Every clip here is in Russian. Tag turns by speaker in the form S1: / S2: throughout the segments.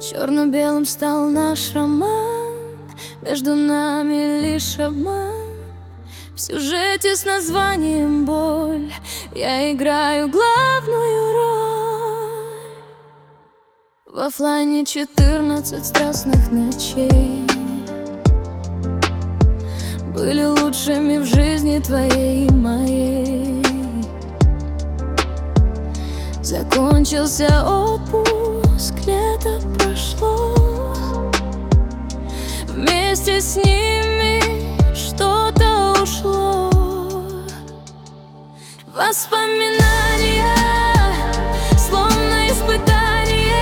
S1: Черно-белым стал наш роман, между нами лишь обман. В сюжете с названием «Боль» я играю главную роль. В оффлайне 14 страстных ночей были лучшими в жизни твоей и моей. Закончился отпуск, лето прошло, вместе с ними что-то ушло. Воспоминания, словно испытание,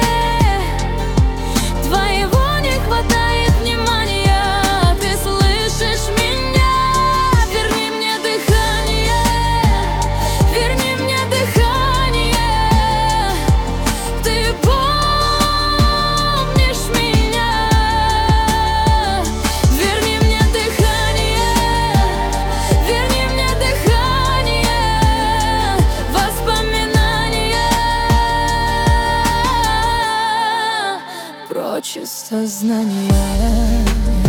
S1: твоего не хватает внимания. Ты слышишь меня? Верни мне дыхание, верни мне дыхание. Ты помнишь меня? Верни мне дыхание, верни мне дыхание. Воспоминания прочь из сознания.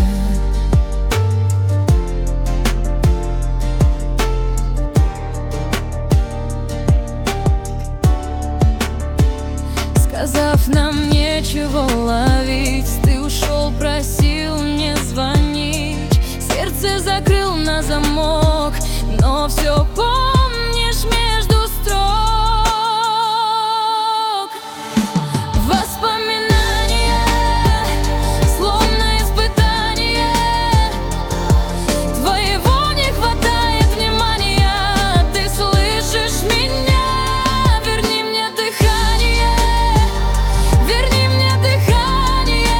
S1: Сказав нам нечего ловить, ты ушел, просил не звонить. Сердце закрыл на замок, но все помнишь между строк. Воспоминания, словно испытание, твоего не хватает внимания. Ты слышишь меня? Верни мне дыхание, верни мне дыхание.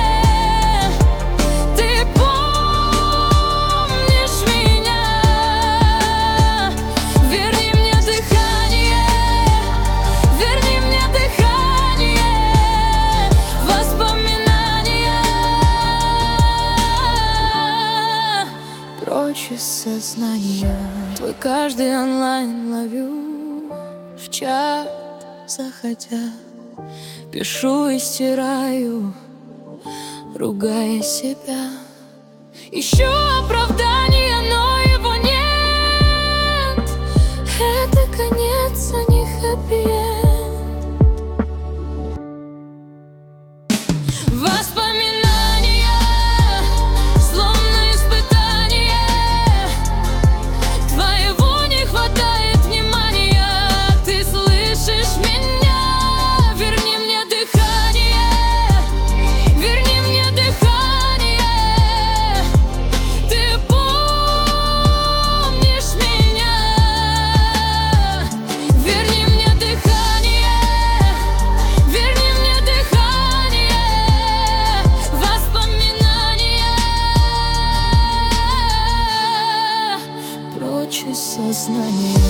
S1: Ты помнишь меня? Верни мне дыхание, верни мне дыхание. Воспоминания прочь из сознания. Твой каждый онлайн ловлю в чат заходя. Пишу и стираю, ругая себя. Ищу оправдания, но его нет. Это конец, а не хэппи-энд. Воспоминания, словно испытание, твоего не хватает внимания. Ты слышишь меня? Верни мне дыхание, верни мне дыхание. Ты помнишь меня? Верни мне дыхание, верни мне дыхание. Воспоминания прочь из сознания.